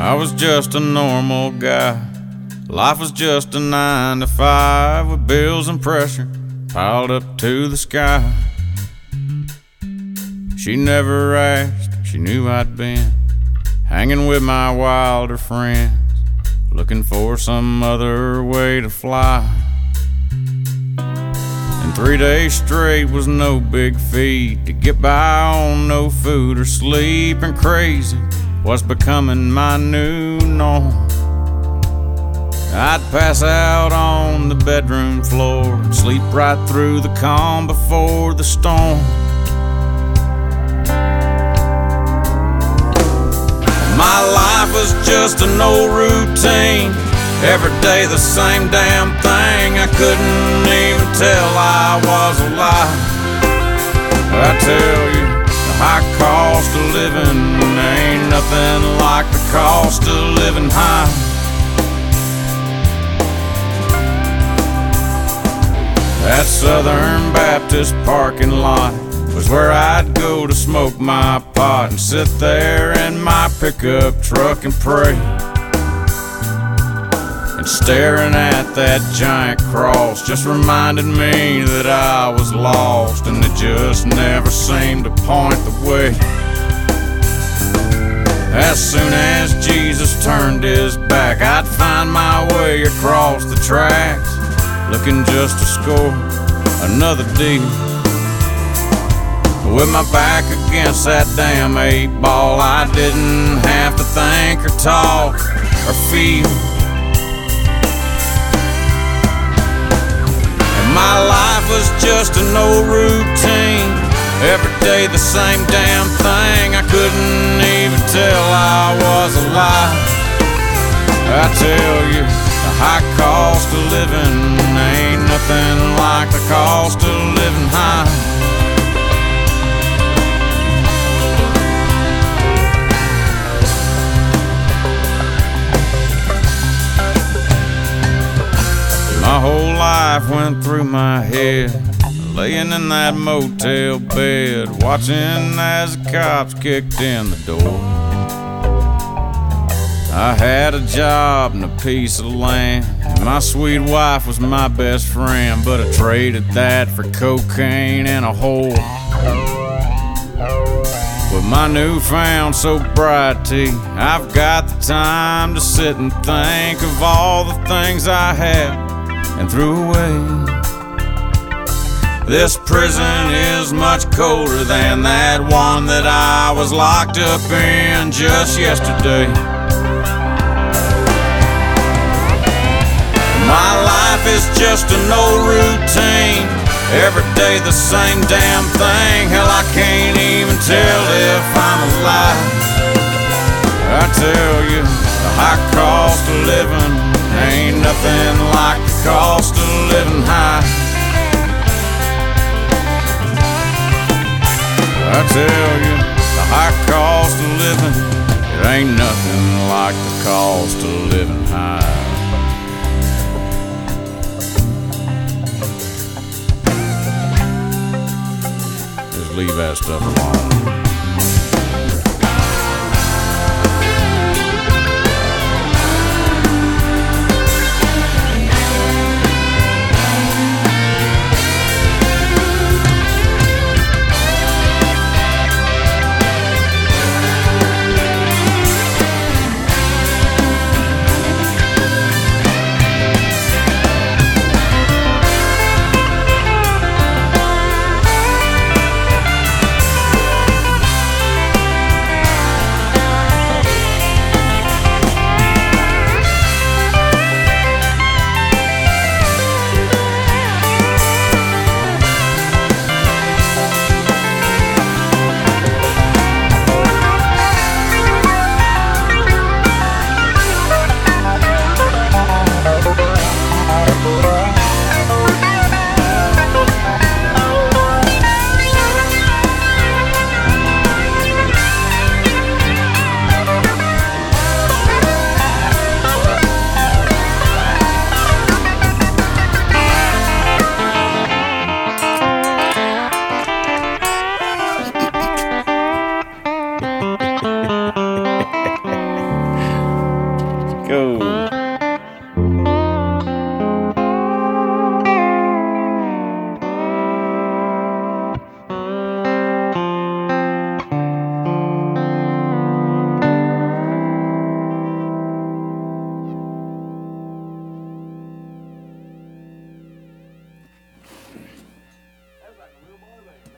I was just a normal guy. Life was just a 9 to 5 with bills and pressure piled up to the sky. She never asked, she knew I'd been hanging with my wilder friends, looking for some other way to fly. And 3 days straight was no big feat to get by on no food or sleep, and crazy was becoming my new norm. I'd pass out on the bedroom floor and sleep right through the calm before the storm. My life was just an old routine, every day the same damn thing. I couldn't even tell I was alive. I tell you, the high cost of living ain't nothing like the cost of living high. That Southern Baptist parking lot was where I'd go to smoke my pot and sit there in my pickup truck and pray. And staring at that giant cross just reminded me that I was lost, and it just never seemed to point the way. As soon as Jesus turned his back, I'd find my way across the tracks, looking just to score another deal. With my back against that damn 8-ball, I didn't have to think or talk or feel. And my life was just an old routine, every day the same damn thing. I couldn't even tell I was alive. I tell you, the high cost of living ain't nothing like the cost of living high. My whole life went through my head, laying in that motel bed, watching as the cops kicked in the door. I had a job and a piece of land, and my sweet wife was my best friend, but I traded that for cocaine and a whore. With my newfound sobriety, I've got the time to sit and think of all the things I had and threw away. This prison is much colder than that one that I was locked up in just yesterday. My life is just an old routine, every day the same damn thing. Hell, I can't even tell if I'm alive. I tell you, the high cost of living ain't nothing like the cost of living high. I tell you, the high cost of living, it ain't nothing like the cost of living high. Just leave that stuff alone. go.